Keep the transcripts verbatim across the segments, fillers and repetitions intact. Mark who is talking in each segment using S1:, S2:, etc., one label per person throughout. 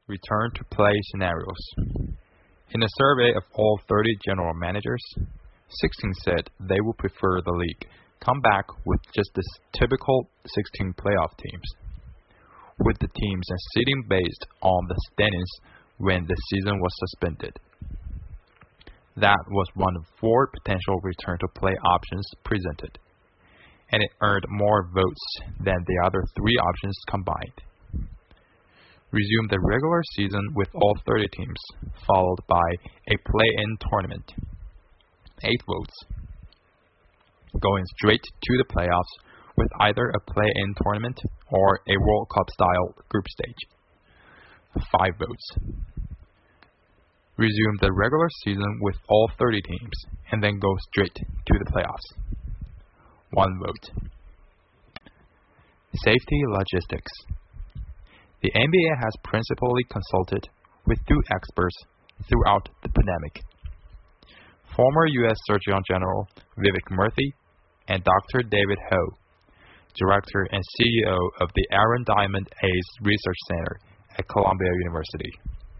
S1: Return to play scenarios. In a survey of all thirty general managers, sixteen said they would prefer the league come back with just the typical sixteen playoff teams, with the teams and seeding based on the standings when the season was suspended. That was one of four potential return to play options presented, and it earned more votes than the other three options combined. Resume the regular season with all thirty teams, followed by a play-in tournament. eight votes. Going straight to the playoffs with either a play-in tournament or a World Cup-style group stage. five votes. Resume the regular season with all thirty teams and then go straight to the playoffs. one vote. Safety logistics. The N B A has principally consulted with two experts throughout the pandemic. Former U S Surgeon General Vivek Murthy and Doctor David Ho, Director and C E O of the Aaron Diamond Ace Research Center at Columbia University.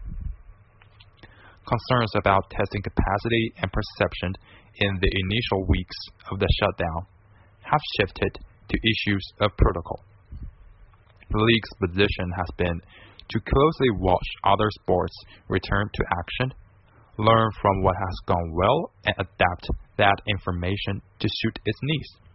S1: Concerns about testing capacity and perception in the initial weeks of the shutdown have shifted to issues of protocol. The league's position has been to closely watch other sports return to action, learn from what has gone well, and adapt that information to suit its needs.